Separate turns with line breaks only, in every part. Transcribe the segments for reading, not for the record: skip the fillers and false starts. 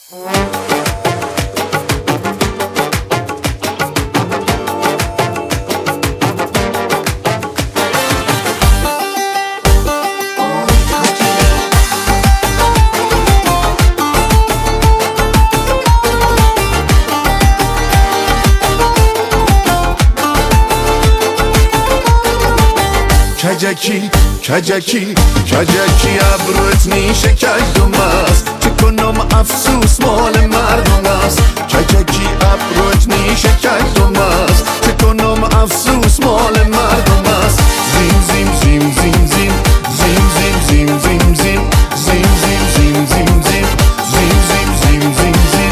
کجکی کجکی کجکی ابروت نیشه کجدم است چه کنم افسوس مال مردم است کجکی ابروت نیشه کجدم است چه کنم افسوس مال مردم است زیم زیم زیم زیم زیم زیم زیم زیم زیم زیم زیم زیم زیم زیم زیم زیم زیم زیم زیم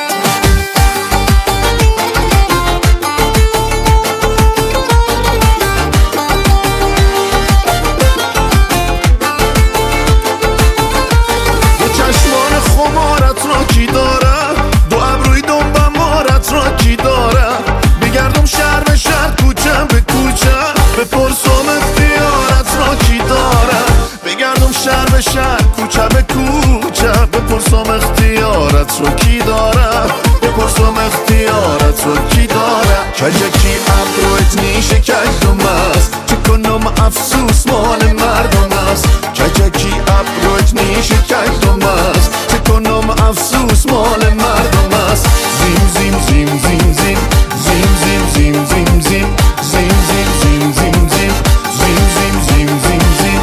خمارت را کی داره دو ابروی دنبه مارت را کی داره بگردم شهر به شهر کوچه به کوچه بپرسم اختیارت را کی داره بگردم شهر به شهر کوچه به کوچه بپرسم اختیارت را کی داره بپرسم اختیارت را کی داره کجکی ابروت نیشه کجدم است چه کنم افسوس مال مردم است کجکی ابروت نیشه کجدم است کنم افسوس مال مردم است زیم زیم زیم زیم زیم زیم زیم زیم زیم زیم زیم زیم زیم زیم زیم زیم زیم زیم زیم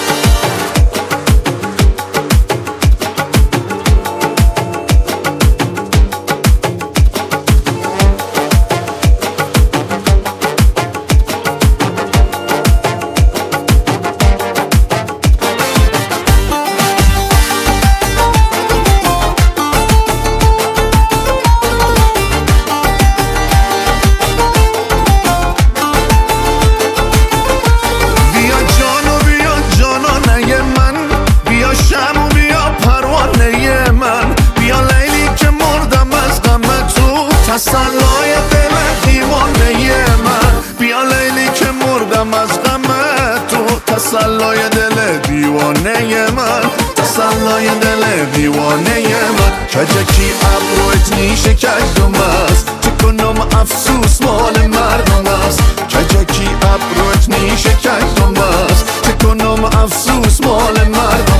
تسلای دل دیوانه من بیا لیلی که مردم از غم تو تسلای دل دیوانه من تسلای دل دیوانه من کجکی ابروت نیشه کجدم است چه کنم افسوس مال مردم است کجکی ابروت نیشه کجدم است چه کنم افسوس مال مردم